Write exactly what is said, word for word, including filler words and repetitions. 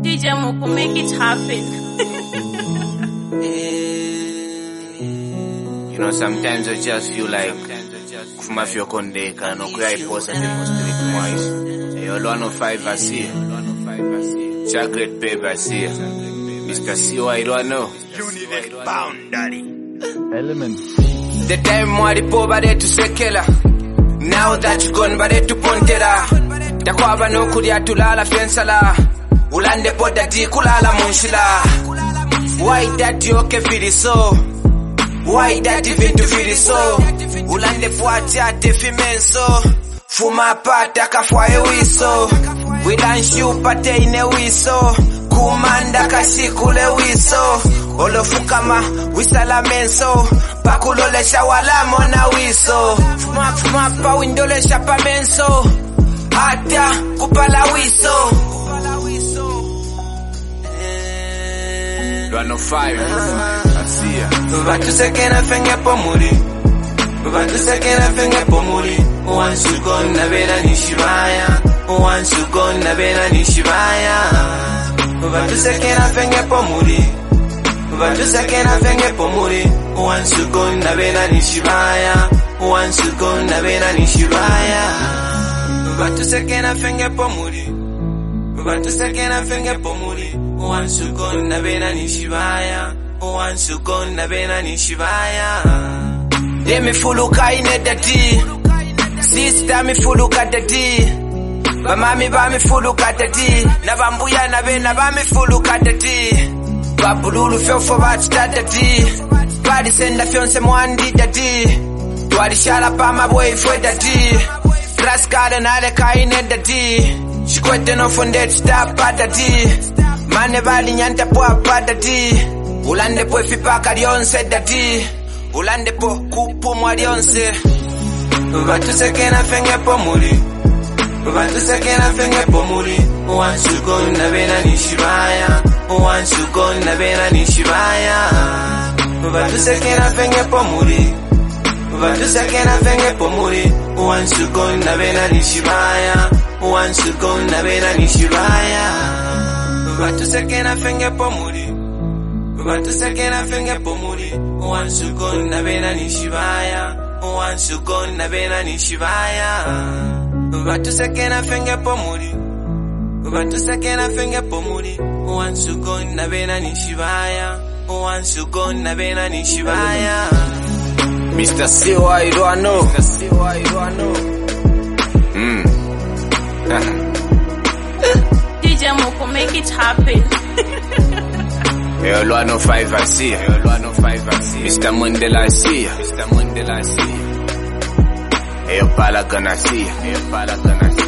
D J Moko, make it happen. You know, sometimes I just feel like Kuma fyo kondeka no kaya iposa demo street wise. Hey, all one oh five I see. Chocolate baby I see. Mister C O I don't know. Unit boundary. Element. The time wadi poverty to sekela. Now that you gone bade to pontera. Takwaba no kudia tulala fensala. Ulande poda di kulala munshila. Why that you okay feel so? Why that even to feel so? Ulande fuati ate fimenso. Fuma pata kafwa e wiso. Wilanshu pate ine wiso. Kumanda kashikule wiso. Olofukama wisala menso. Pakulole shawala mona wiso. Fuma fuma pa windole shapa menso. Ata kupala wiso. one oh five I see ya. Vatu sekena fenge pomuri. Vatu sekena fenge pomuri. Once you gone na bena nishibaya. Once you gone na bena nishibaya. Vatu sekena fenge pomuri. Vatu sekena fenge pomuri. Once you gone na bena nishibaya. Once you gone na bena nishibaya. Vatu sekena fenge pomuri. Vatu sekena fenge pomuri. Once you gone na bena nishibaya. Once you gone na bena nishibaya. Demi fuluka ine dati. Sister mi fuluka dati. Bamami ba mi fuluka dati. Na bambuya na bena ba mi fuluka dati. Babululu fyofo batita dati. Badi senda fyonse mwandi dati. Twali shala pa mabwe fwe dati. Kraskade na le kaine dati. Shikwete no fonde tapa dati. Mane bali nyanta po dati. Ulande po fipaka lionse dati. Ulande po kupu mwa lionse. Vatu sekena fenge pomuri. Vatu sekena fenge pomuri. Once you gone na bena nishibaya. Once you gone na bena nishibaya. Vatu sekena fenge pomuri. Vatu sekena fenge pomuri. Once you gone na bena nishibaya. Once you gone na bena nishibaya. Vatu sekena fenge pomuri. Vatu sekena fenge pomuri. Once you gone na bena nishibaya. Once you gone na bena nishibaya. Vatu sekena fenge pomuri. Vatu sekena fenge pomuri. Once you gone na bena nishibaya. Once you gone na bena nishibaya. Mister C O I don't know. Mister C O I don't know. Hmm. D J Moko, make it happen. Hey, one oh five I see ya. Hey, one oh five I see ya. Mister Mandela I see ya. Mister Mandela I see ya. Hey, Palagan I see ya. Hey, Palagan I see ya.